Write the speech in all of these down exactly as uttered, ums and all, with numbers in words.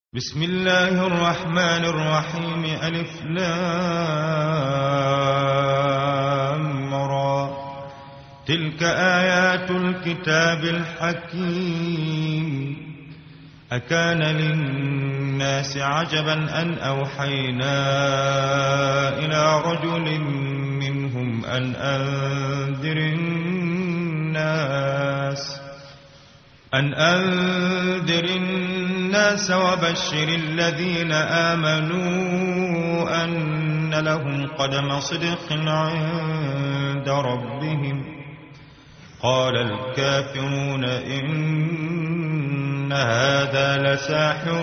بسم الله الرحمن الرحيم. ألف لام را. تلك آيات الكتاب الحكيم. أكان للناس عجبا أن أوحينا إلى رجل منهم أن أنذر الناس أن أنذر الناس وبشر الذين آمنوا أن لهم قدم صدق عند ربهم. قال الكافرون إن هذا لساحر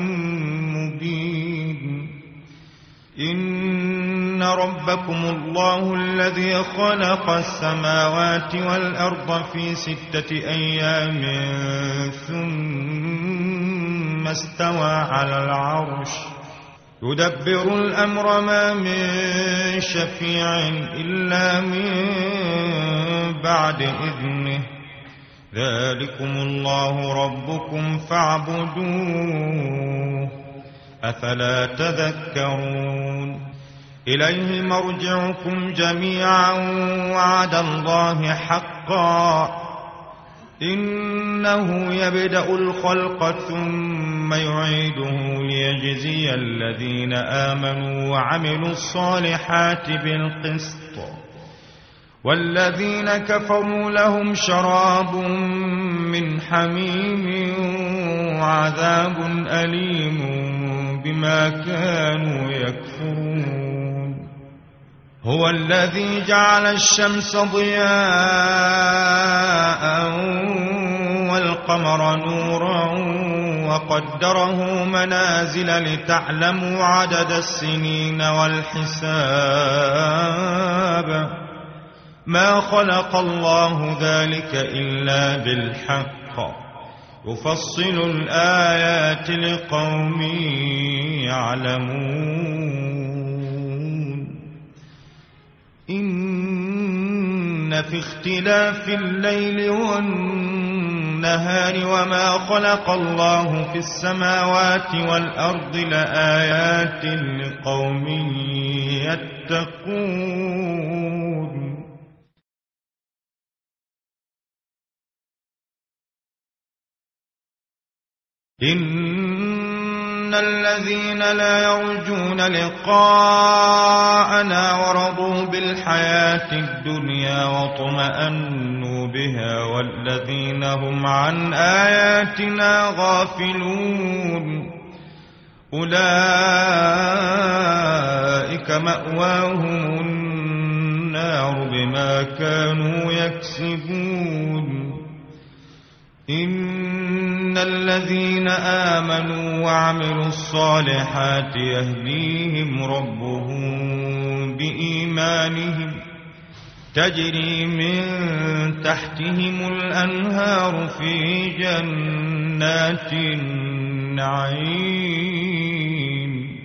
مبين. إن ربكم الله الذي خلق السماوات والأرض في ستة أيام ثم استوى على العرش يدبر الأمر ما من شفيع إلا من بعد إذنه. ذلكم الله ربكم فاعبدوه أفلا تذكرون. إليه مرجعكم جميعا وعد الله حقا. إنه يبدأ الخلق ثم يعيده ليجزي الذين آمنوا وعملوا الصالحات بالقسط. والذين كفروا لهم شراب من حميم وعذاب أليم بما كانوا يكفرون. هو الذي جعل الشمس ضياء والقمر نورا وقدره منازل لتعلموا عدد السنين والحساب. ما خلق الله ذلك إلا بالحق يفصل الآيات لقوم يعلمون. إن في اختلاف الليل والنهار وما خلق الله في السماوات والأرض لآيات لقوم يتقون. إن الذين لا يرجون لقاءنا ورضوا بالحياة الدنيا واطمأنوا بها والذين هم عن آياتنا غافلون أولئك مأواهم النار بما كانوا يكسبون. إن الذين آمنوا وعملوا الصالحات يهديهم ربهم بإيمانهم تجري من تحتهم الأنهار في جنات النعيم.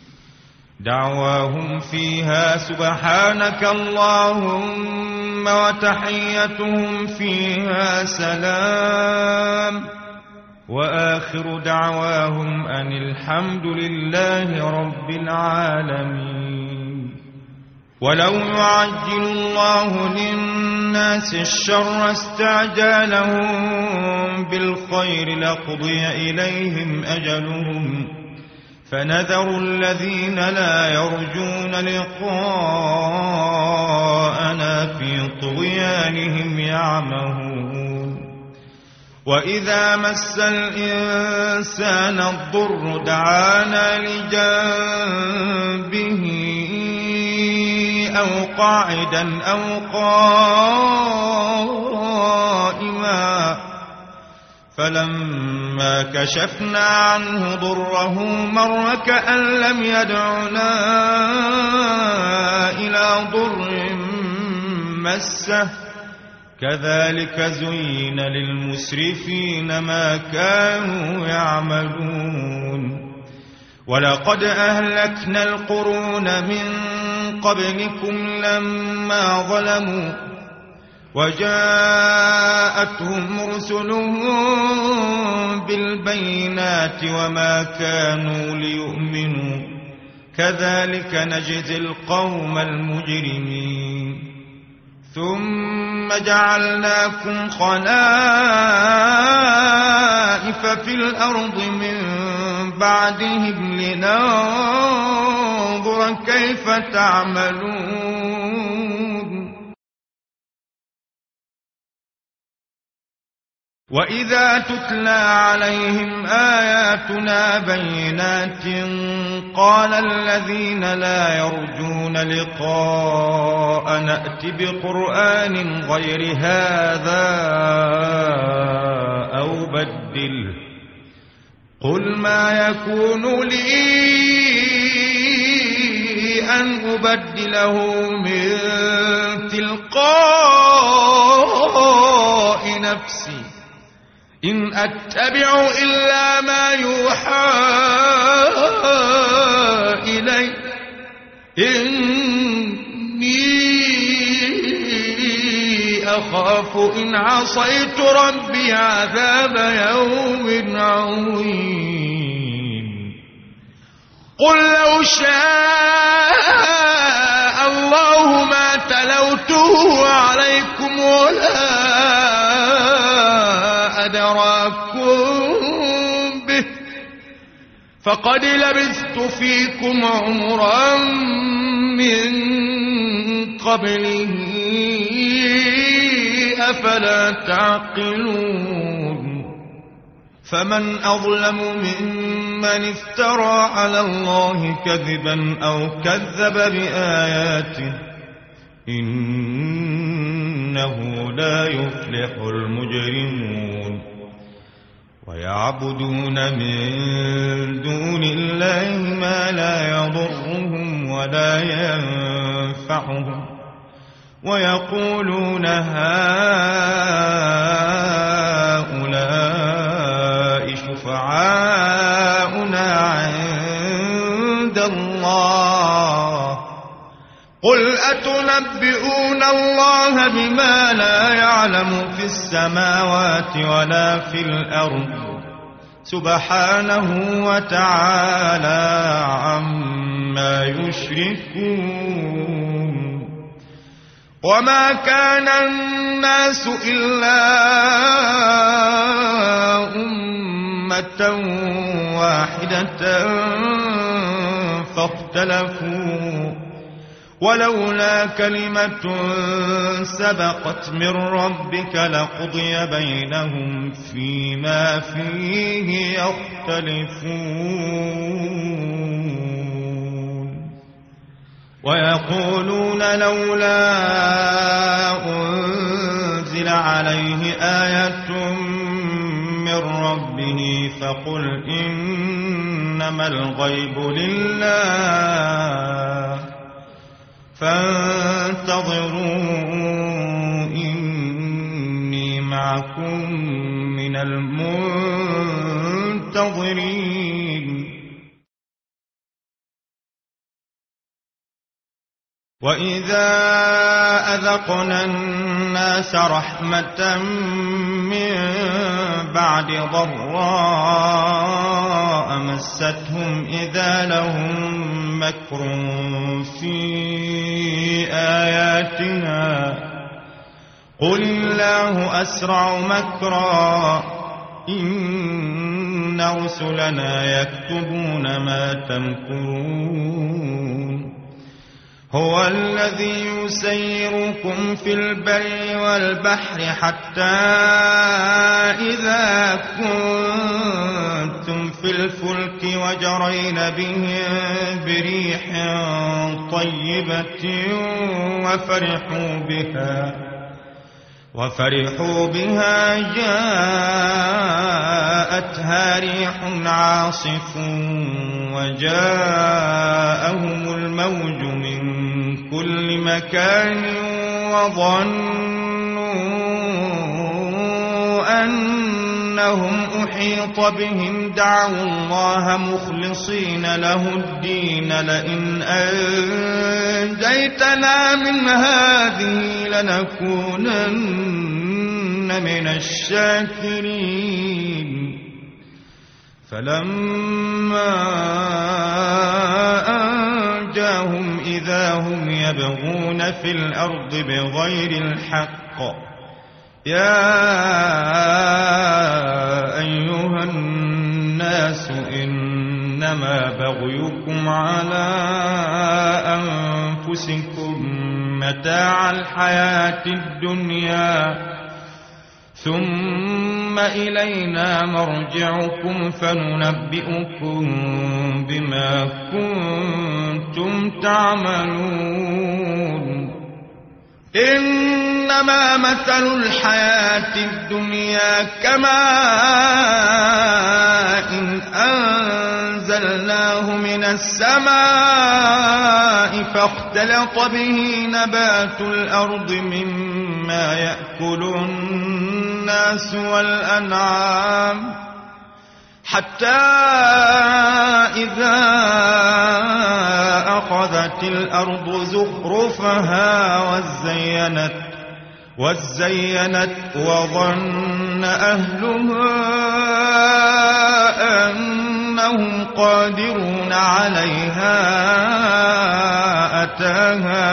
دعواهم فيها سبحانك اللهم وتحيتهم فيها سلام وآخر دعواهم أن الحمد لله رب العالمين. ولو يعجل الله للناس الشر استعجالهم بالخير لقضي إليهم أجلهم فنذر الذين لا يرجون لقاءنا في طغيانهم يعمهون. وإذا مس الإنسان الضر دعانا لجنبه أو قاعدا أو قائما فلما كشفنا عنه ضره مر كأن لم يدعنا إلى ضر مسه. كذلك زين للمسرفين ما كانوا يعملون. ولقد أهلكنا القرون من قبلكم لما ظلموا وجاءتهم رسلهم بالبينات وما كانوا ليؤمنوا كذلك نجزي القوم المجرمين ثم جعلناكم خلائف في الأرض من بعدهم لننظر كيف تعملون وإذا تتلى عليهم آياتنا بينات قال الذين لا يرجون لقاء نأت بقرآن غير هذا أو بدله قل ما يكون لي أن أبدله من تلقاء نفسي إن أتبع إلا ما يوحى إلي إني أخاف إن عصيت ربي عذاب يوم عظيم قل لو شاء الله ما تلوته عليكم ولا أدراكم به فقد لبثت فيكم عمرا من قبله أفلا تعقلون فمن أظلم ممن افترى على الله كذبا أو كذب بآياته إنه لا يفلح المجرمون ويعبدون من دون الله ما لا يضرهم ولا ينفعهم ويقولون هؤلاء شفعاؤنا عند الله قل أتنبئون الله بما لا يعلم في السماوات ولا في الأرض سبحانه وتعالى عما يشركون وما كان الناس إلا أمة واحدة فاختلفوا ولولا كلمة سبقت من ربك لقضي بينهم فيما فيه يختلفون ويقولون لولا أنزل عليه آية من ربه فقل إنما الغيب لله فانتظروا إني معكم من المنتظرين وإذا أذقنا الناس رحمة من بعد ضراء مستهم إذا لهم مكر في آياتنا قل الله أسرع مكرا إن رسلنا يكتبون ما تمكرون هو الذي يسيركم في البر والبحر حتى إذا كنتم في الفلك وجرين بهم بريح طيبة وفرحوا بها وفرحوا بها جاءتها ريح عاصف وجاءهم الموج من كل مكان وظنوا أن أنهم أحيط بهم دعوا الله مخلصين له الدين لئن أنجيتنا من هذه لنكونن من الشاكرين فلما أنجاهم إذا هم يبغون في الأرض بغير الحق يا أيها الناس إنما بغيكم على أنفسكم متاع الحياة الدنيا ثم إلينا مرجعكم فننبئكم بما كنتم تعملون إنما مثل الحياة الدنيا كماء إن أنزلناه من السماء فاختلط به نبات الأرض مما يأكل الناس والأنعام حتى إذا أخذت الأرض زخرفها وزينت وزينت وظن أهلها أنهم قادرون عليها أتاها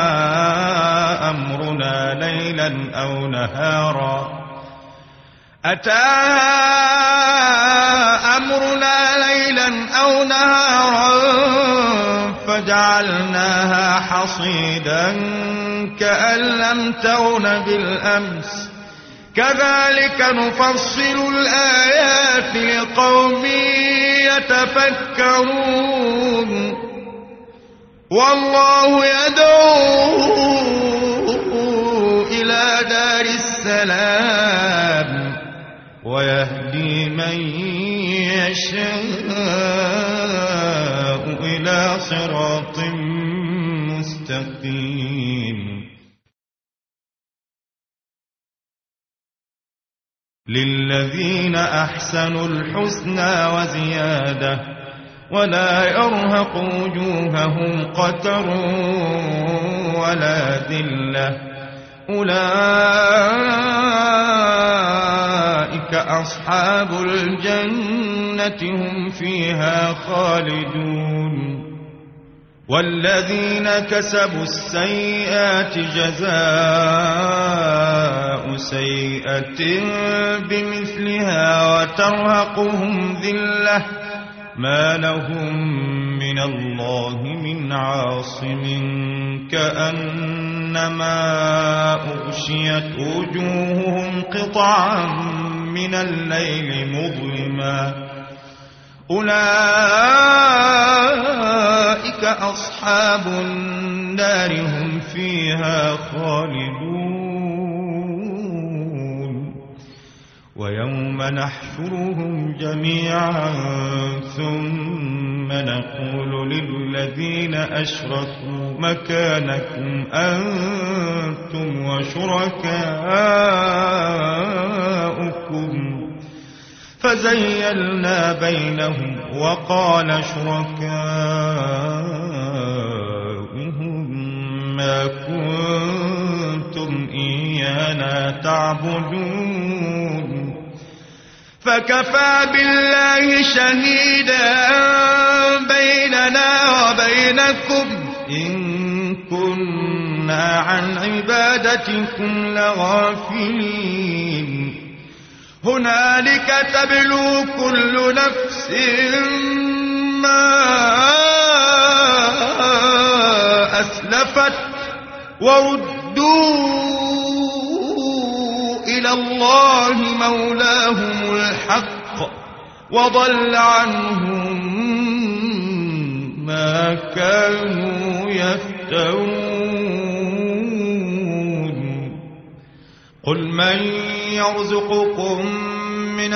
أمرنا ليلا أو نهارا أتاها أمرنا ليلا أو نهارا فجعلناها حصيدا كأن لم تغن بالأمس كذلك نفصل الآيات لقوم يتفكرون والله يدعو إلى دار السلام ويهدي من يشاء إلى صراط مستقيم للذين أحسنوا الحسنى وزيادة ولا يرهق وجوههم قتر ولا ذلة أولئك أصحاب الجنة هم فيها خالدون والذين كسبوا السيئات جزاء سيئة بمثلها وترهقهم ذلة ما لهم من الله من عاصم كأنما أغشيت وجوههم قطعا من الليل مظلما أولئك أصحاب النار هم فيها خالدون ويوم نحشرهم جميعا ثم نقول للذين أشركوا مكانكم أنتم وشركاؤكم فزيلنا بينهم وقال شركاؤهم ما كنتم إيانا تعبدون فكفى بالله شهيدا بيننا وبينكم إن كنا عن عبادتكم لغافلين هنالك تبلو كل نفس ما أسلفت وردوا إلى الله مولاهم الحق وضل عنهم ما كانوا يفترون قل من يرزقكم من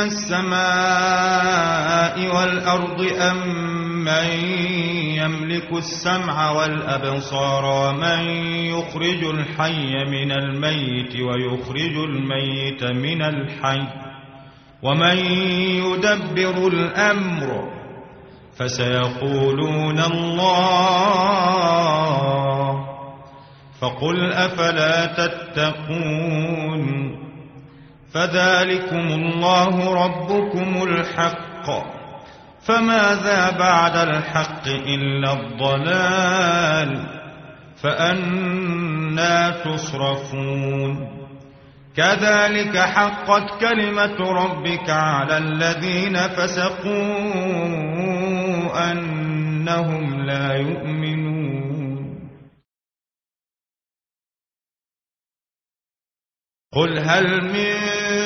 السماء والأرض أم من يملك السمع والأبصار ومن يخرج الحي من الميت ويخرج الميت من الحي ومن يدبر الأمر فسيقولون الله فقل أفلا تتقون فذلكم الله ربكم الحق فماذا بعد الحق إلا الضلال فأنى تصرفون كذلك حقت كلمة ربك على الذين فسقوا أنهم لا يؤمنون قل هل من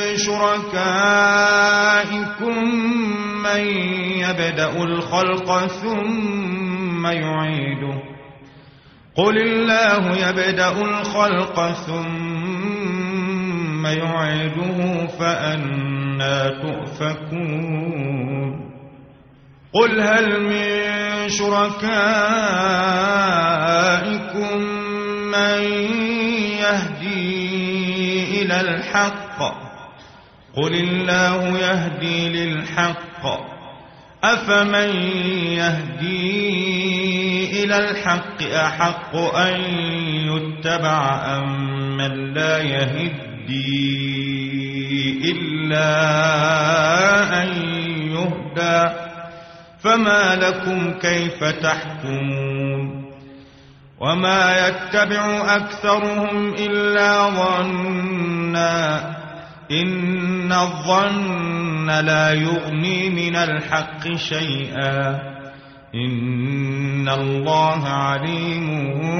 شركائكم من يبدأ الخلق ثم يعيده قل الله يبدأ الخلق ثم يعيده فأنى تؤفكون قل هل من شركائكم من يهدي إلى الحق قل الله يهدي للحق أفمن يهدي إلى الحق أحق أن يتبع أم من لا يهدي إلا أن يهدى فما لكم كيف تحكمون وما يتبع أكثرهم إلا ظنا إن الظن لا يغني من الحق شيئا إن الله عليم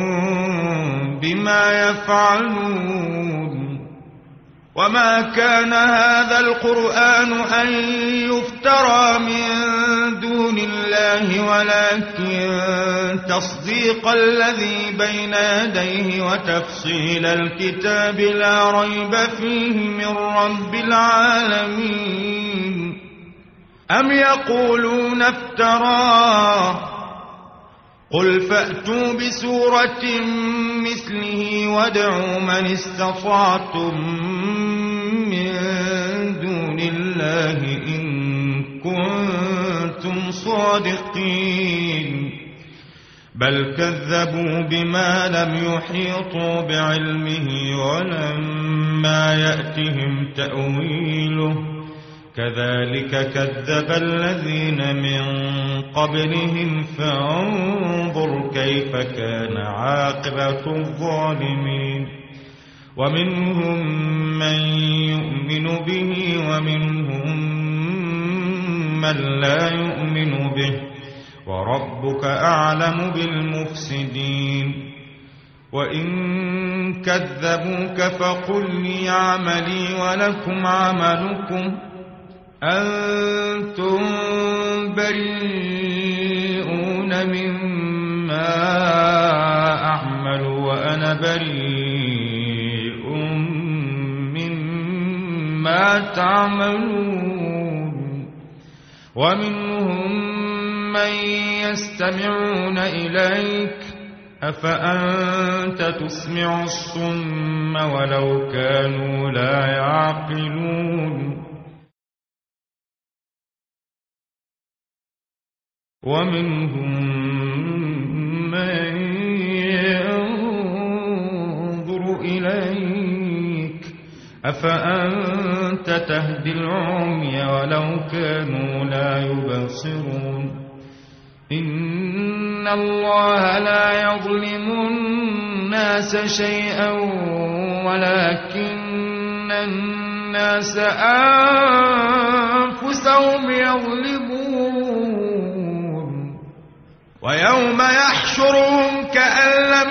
بما يفعلون وما كان هذا القرآن أن يفترى من دون الله ولكن تصديق الذي بين يديه وتفصيل الكتاب لا ريب فيه من رب العالمين أم يقولون افتراه قل فأتوا بسورة مثله وادعوا من استطعتم من دون الله إن كنتم صادقين بل كذبوا بما لم يحيطوا بعلمه ولما يأتهم تأويله كذلك كذب الذين من قبلهم فانظر كيف كان عاقبة الظالمين ومنهم من يؤمن به ومنهم من لا يؤمن به وربك أعلم بالمفسدين وإن كذبوك فقل لي عملي ولكم عملكم أنتم بريئون مما أعمل وأنا بريء مما تعملون ومنهم من يستمعون إليك أفأنت تسمع الصم ولو كانوا لا يعقلون ومنهم من ينظر إليك أفأنت تهدي العمي ولو كانوا لا يبصرون إن الله لا يظلم الناس شيئا ولكن الناس أنفسهم يظلمون ويوم يحشرهم كأن لم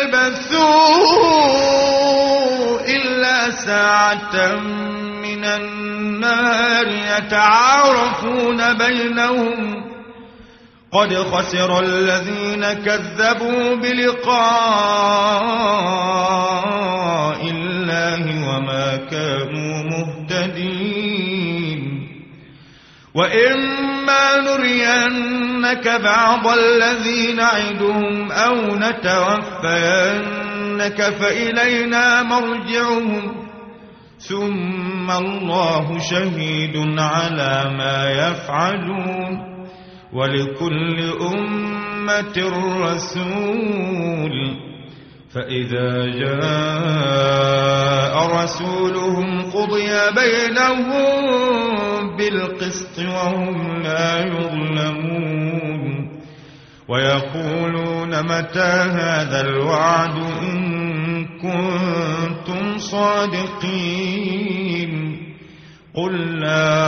يلبثوا إلا ساعة من النهار يتعارفون بينهم قد خسر الذين كذبوا بلقاء الله وما كانوا مهتدين وإما نرينك بعض الذي نعدهم أو نتوفينك فإلينا مرجعهم ثم الله شهيد على ما يفعلون ولكل أمة رسول فإذا جاء رسولهم قضي بينهم بالقسط وهم لا يظلمون ويقولون متى هذا الوعد إن كنتم صادقين قل لا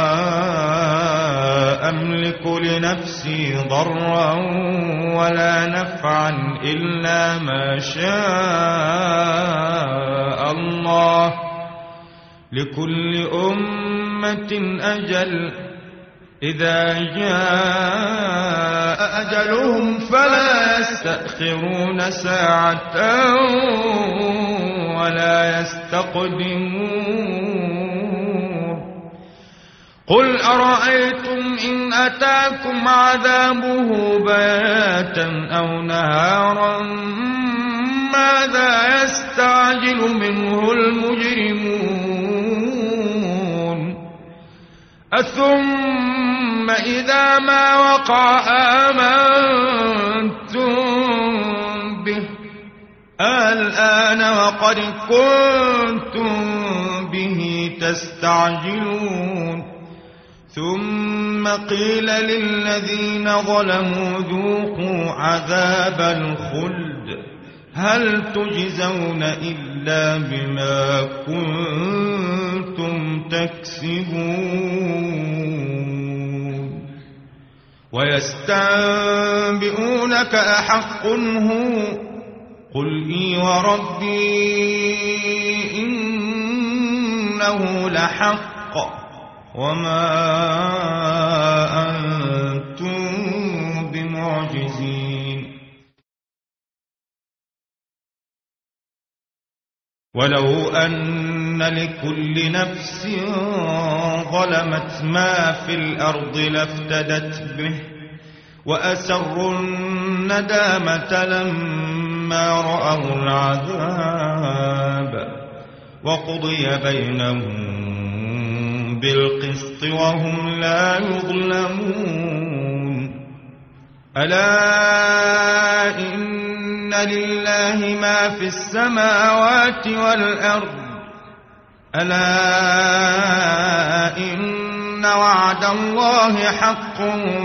أملك لنفسي ضرا ولا نفعا إلا ما شاء الله لكل أمة أجل إذا جاء أجلهم فلا يستأخرون ساعة ولا يستقدمون قل أرأيتم إن أتاكم عذابه بياتا أو نهارا ماذا يستعجل منه المجرمون أثم إذا ما وقع آمنتم به الآن وقد كنتم به تستعجلون ثم قيل للذين ظلموا ذوقوا عذاب الخلد هل تجزون إلا بما كنتم تكسبون ويستنبئونك أحق هو قل إي وربي إنه لحق وما أنتم بمعجزين ولو أن لكل نفس ظلمت ما في الأرض لافتدت به وأسروا الندامة لما رأوا العذاب وقضي بينهم بالقسط وهم لا يظلمون ألا إن لله ما في السماوات والأرض ألا إن وعد الله حق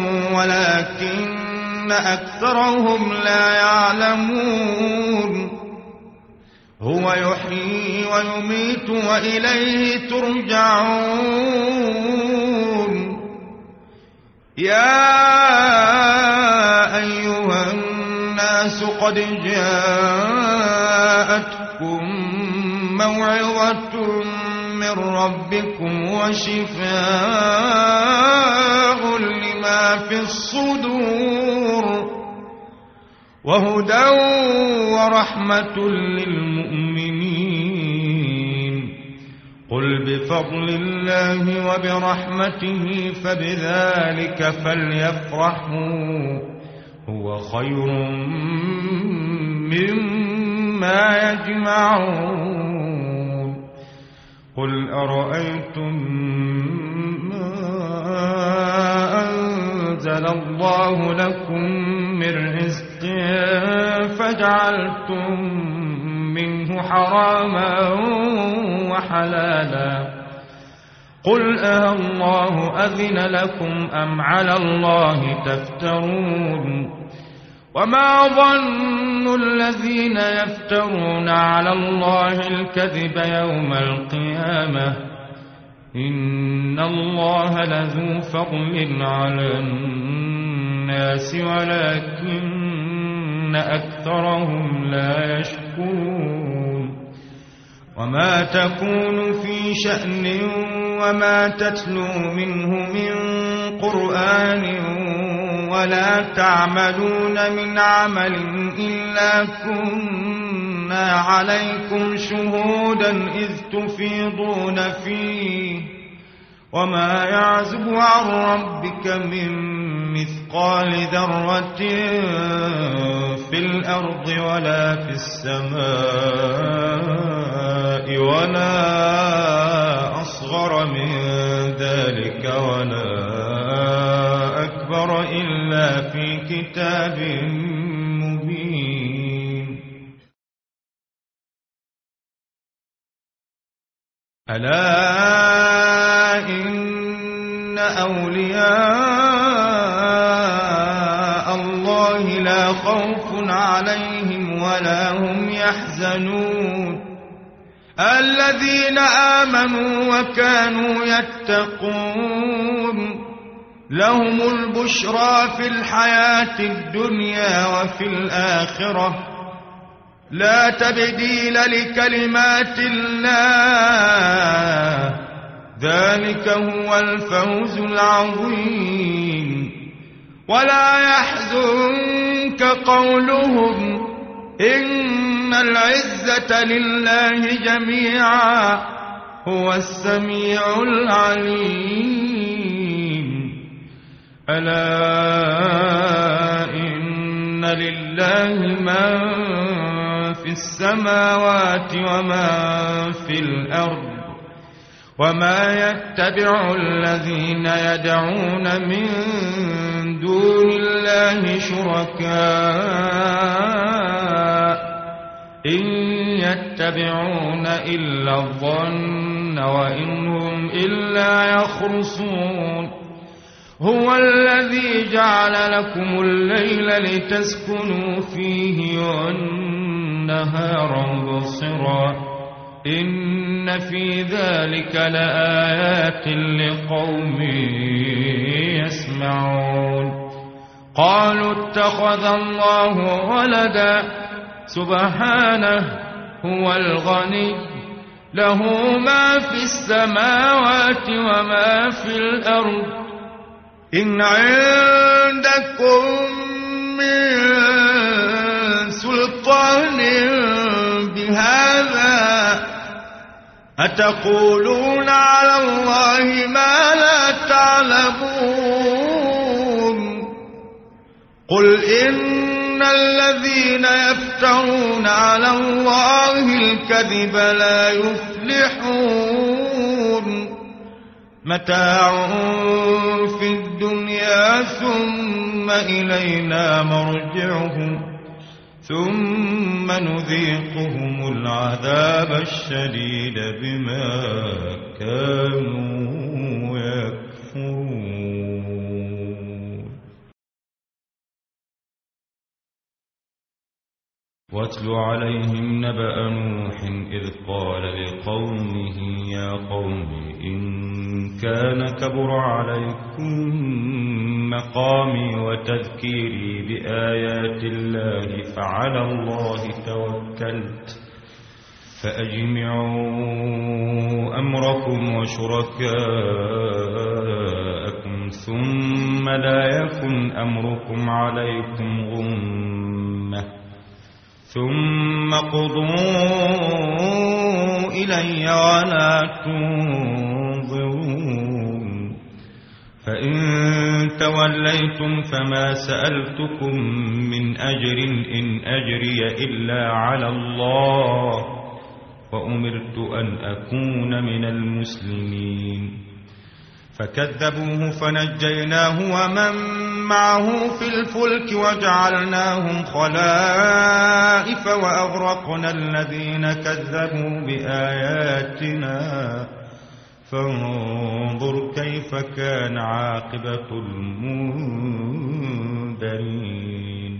ولكن أكثرهم لا يعلمون هو يحيي ويميت وإليه ترجعون يا أيها الناس قد جاءتكم موعظة من ربكم وشفاء لما في الصدور وهدى ورحمة للمؤمنين قل بفضل الله وبرحمته فبذلك فليفرحوا هو خير مما يجمعون قل أرأيتم ما أنزل الله لكم من رزق فجعلتم منه حراما وحلالا قل أه الله أذن لكم أم على الله تفترون وما ظن الذين يفترون على الله الكذب يوم القيامة إن الله لذو فضل على الناس ولكن أكثرهم لا يشكرون وما تكون في شأن وما تتلو منه من قرآن ولا تعملون من عمل إلا كنا عليكم شهودا إذ تفيضون فيه وما يعزب عن ربك من مثقال ذرة في الأرض ولا في السماء ولا في كتاب مبين. ألا إن أولياء الله لا خوف عليهم ولا هم يحزنون الذين آمنوا وكانوا يتقون لهم البشرى في الحياة الدنيا وفي الآخرة لا تبديل لكلمات الله ذلك هو الفوز العظيم. ولا يحزنك قولهم إن العزة لله جميعا هو السميع العليم. ألا إن لله ما في السماوات وما في الأرض وما يتبع الذين يدعون من دون الله شركاء إن يتبعون إلا الظن وإن هم إلا يخرصون. هو الذي جعل لكم الليل لتسكنوا فيه والنهار مبصرا إن في ذلك لآيات لقوم يسمعون. قالوا اتخذ الله ولدا سبحانه هو الغني له ما في السماوات وما في الأرض إن عندكم من سلطان بهذا أتقولون على الله ما لا تعلمون. قل إن الذين يفترون على الله الكذب لا يفلحون متاع في الدنيا ثم إلينا مرجعهم ثم نذيقهم العذاب الشديد بما كانوا يكفرون. واتل عليهم نبأ نوح إذ قال لقومه يا قوم إن كان كبر عليكم مقامي وتذكيري بآيات الله فعلى الله توكلت فأجمعوا أمركم وشركاءكم ثم لا يكن أمركم عليكم غمة ثم قضوا إلي ولا تنظرون. فإن توليتم فما سألتكم من أجر إن أجري إلا على الله وأمرت أن أكون من المسلمين. فكذبوه فنجيناه ومن معه في الفلك وجعلناهم خلائف وأغرقنا الذين كذبوا بآياتنا فانظر كيف كان عاقبة المنذرين.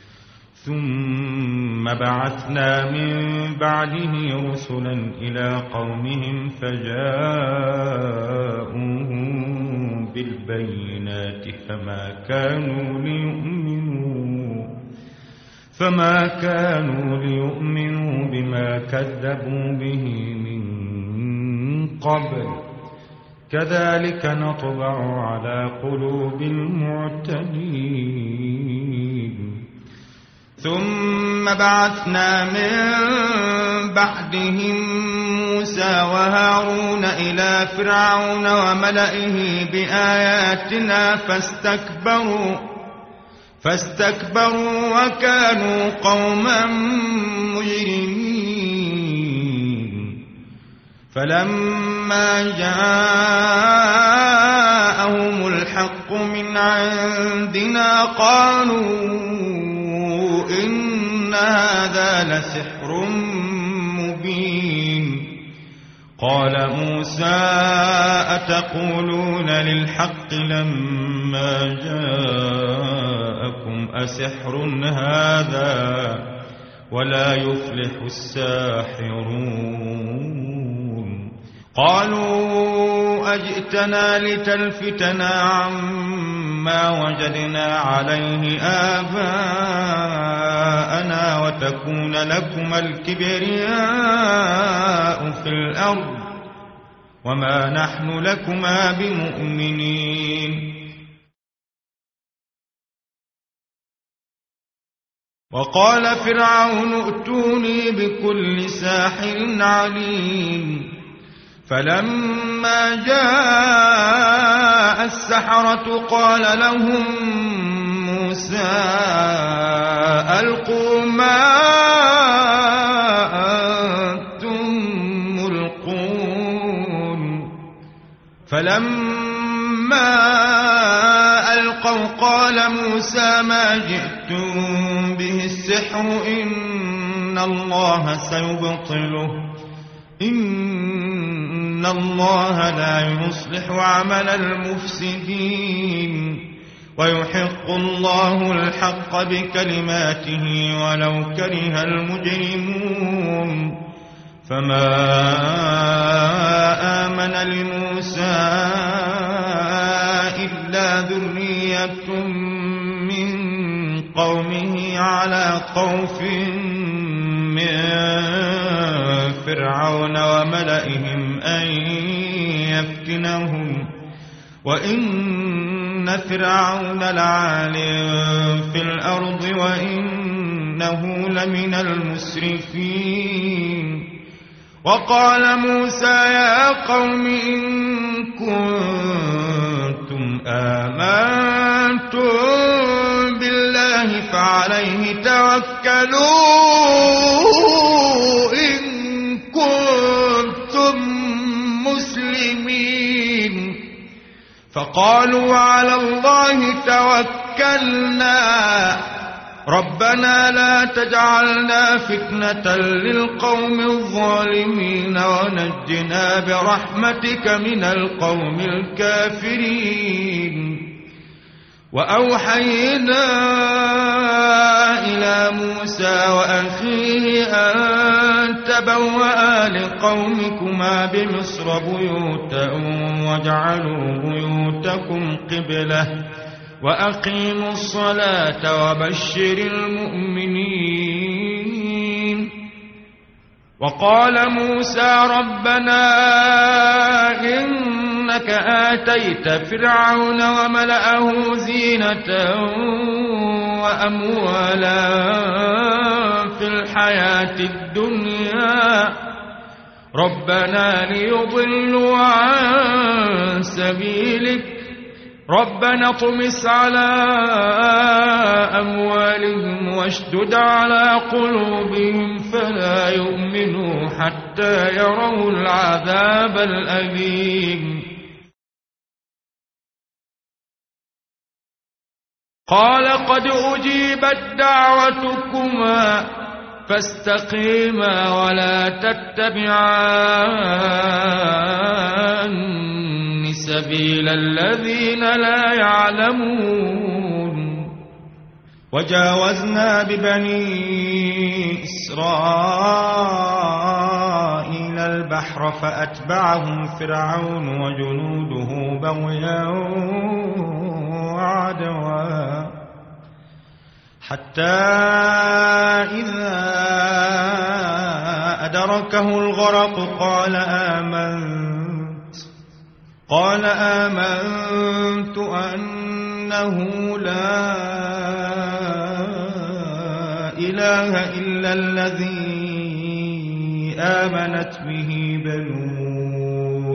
ثم بعثنا من بعده رسلا إلى قومهم فجاءوهم بالبينات فما كانوا ليؤمنوا فما كانوا ليؤمنوا بما كذبوا به من قبل كذلك نطبع على قلوب المعتدين. ثم بعثنا من بعدهم موسى وهارون إلى فرعون وملئه بآياتنا فاستكبروا فاستكبروا وكانوا قوما مجرمين. فلما جاءهم جاءهم الحق من عندنا قالوا إن هذا لسحر مبين قال موسى أتقولون للحق لما جاءكم أسحر هذا ولا يفلح الساحرون قالوا أجئتنا لتلفتنا عما وجدنا عليه آباءنا وتكون لكما الكبرياء في الأرض وما نحن لكما بمؤمنين وقال فرعون ائتوني بكل ساحر عليم فلما جاء السحرة قال لهم موسى ألقوا ما أنتم ملقون فلما ألقوا قال موسى ما جئتم به السحر إن الله سيبطله إن الله لا يصلح عمل المفسدين ويحق الله الحق بكلماته ولو كره المجرمون فما آمن لموسى إلا ذرية من قومه على خوف من فرعون وملئهم أن يفتنهم وإن فرعون لعال في الأرض وإنه لمن المسرفين وقال موسى يا قوم إن كنتم آمنتم بالله فعليه توكلوا إن كنتم مسلمين فقالوا على الله توكلنا ربنا لا تجعلنا فتنة للقوم الظالمين ونجنا برحمتك من القوم الكافرين وأوحينا إلى موسى وأخيه أن تبوأ لقومكما بمصر بيوتا واجعلوا بيوتكم قبلة وأقيموا الصلاة وبشر المؤمنين وقال موسى ربنا إنك آتيت فرعون وملأه زينة وأموالا في الحياة الدنيا ربنا ليضلوا عن سبيلك ربنا اطمس على أموالهم واشدد على قلوبهم فلا يؤمنوا حتى يروا العذاب الأليم قال قد أجيبت دعوتكما فاستقيما ولا تتبعان سبيل الذين لا يعلمون وجاوزنا ببني إسرائيل البحر فأتبعهم فرعون وجنوده بغيا وعدوا حتى إذا أدركه الغرق قال آمنت قال آمنت أنه لا إله إلا الذي آمنت به بنو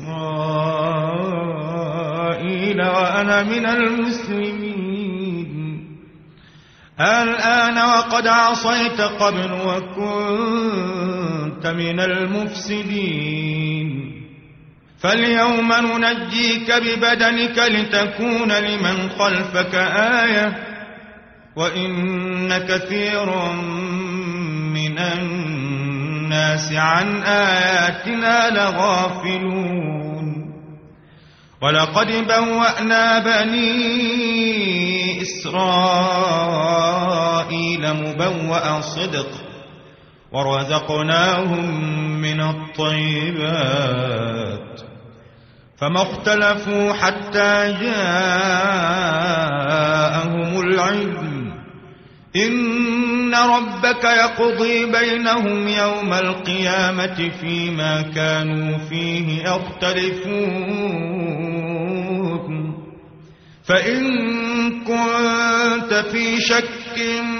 إسرائيل وأنا من المسلمين الآن وقد عصيت قبل وكنت من المفسدين فاليوم ننجيك ببدنك لتكون لمن خلفك آية وإن كثيرا من الناس عن آياتنا لغافلون ولقد بوأنا بني إسرائيل مبوأ صدق ورزقناهم من الطيبات فما اختلفوا حتى جاءهم العلم إن ربك يقضي بينهم يوم القيامة فيما كانوا فيه يختلفون فإن كنت في شك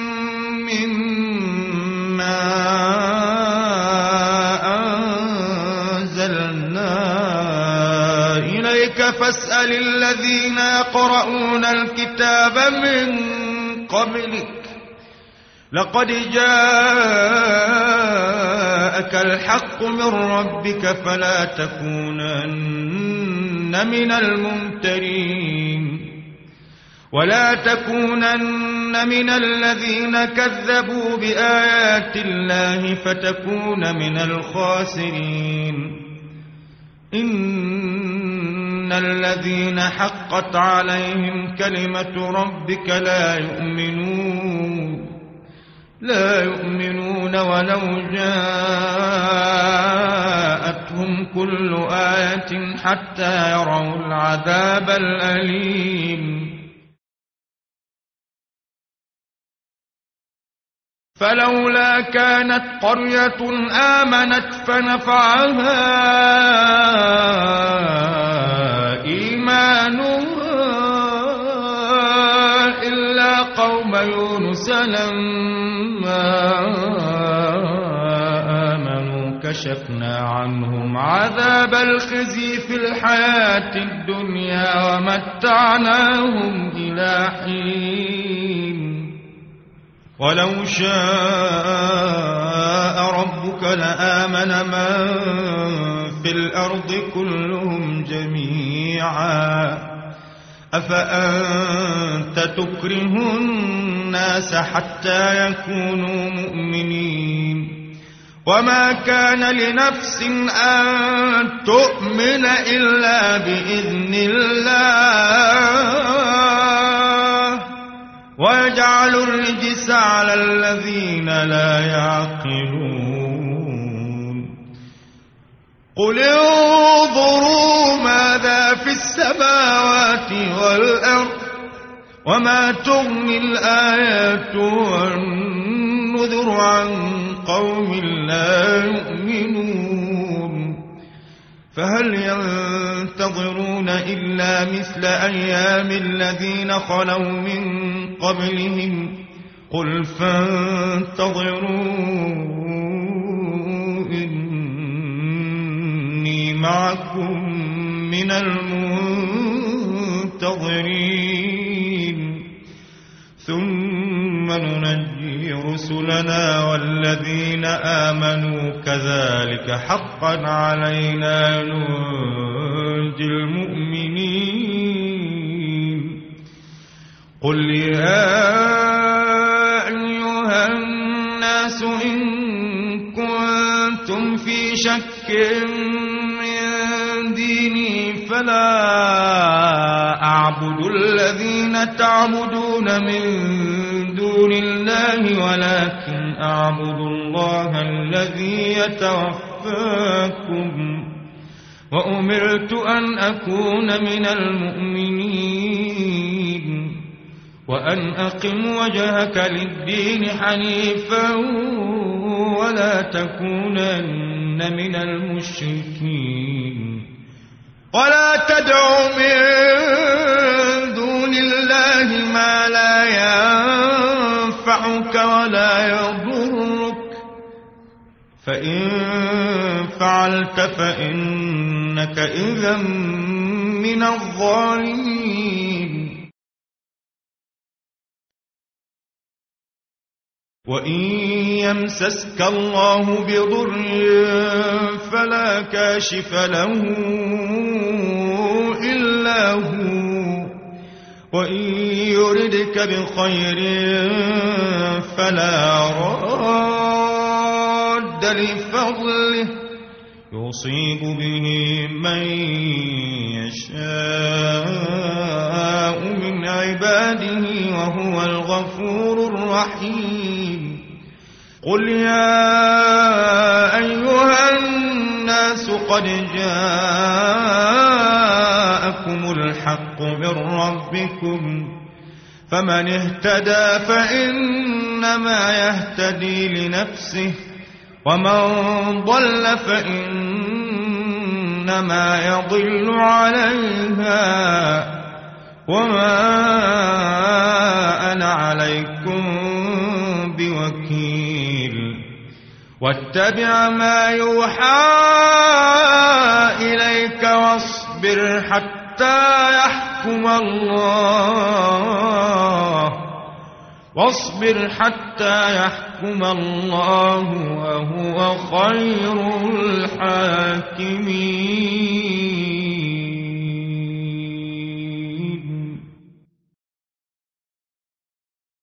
مما أنزلنا إليك فاسأل الذين يقرؤون الكتاب من قبلك لقد جاءك الحق من ربك فلا تكونن من الممترين ولا تكونن من الذين كذبوا بآيات الله فتكون من الخاسرين إن الذين حقت عليهم كلمة ربك لا يؤمنون لا يؤمنون ولو جاءتهم كل آية حتى يروا العذاب الأليم فلولا كانت قرية آمنت فنفعها إيمانها إلا قوم يونس لما آمنوا كشفنا عنهم عذاب الخزي في الحياة الدنيا ومتعناهم إلى حين ولو شاء ربك لآمن من في الأرض كلهم جميعا أفأنت تكره الناس حتى يكونوا مؤمنين وما كان لنفس أن تؤمن إلا بإذن الله ويجعل الرجس على الذين لا يعقلون قل انظروا ماذا في السماوات والأرض وما تغني الآيات والنذر عن قوم لا يؤمنون فهل ينتظرون إلا مثل أيام الذين خلوا من قبلهم قل فانتظروا إني معكم من المنتظرين ثم ننجي رسلنا والذين آمنوا كذلك حقا علينا ننجي المؤمنين قل يا أيها الناس إن كنتم في شك من ديني فلا أعبد الذين تعبدون من دون الله ولكن أعبد الله الذي يتوفاكم وأمرت أن أكون من المؤمنين وأن أقم وجهك للدين حنيفا ولا تكونن من المشركين ولا تدع من دون الله ما لا ينفعك ولا يضرك فإن فعلت فإنك إذا من الظالمين وإن يمسسك الله بضر فلا كاشف له إلا هو، وإن يردك بخير فلا راد لفضله يصيب به من يشاء من عباده وهو الغفور الرحيم. قل يا أيها الناس قد جاءكم الحق من ربكم، فمن اهتدى فإنما يهتدي لنفسه، ومن ضل فإنما يضل عليها، وما أنا عليكم بوكيل. واتبع ما يوحى إليك واصبر حتى يحكم الله واصبر حتى يحكم الله وهو خير الحاكمين.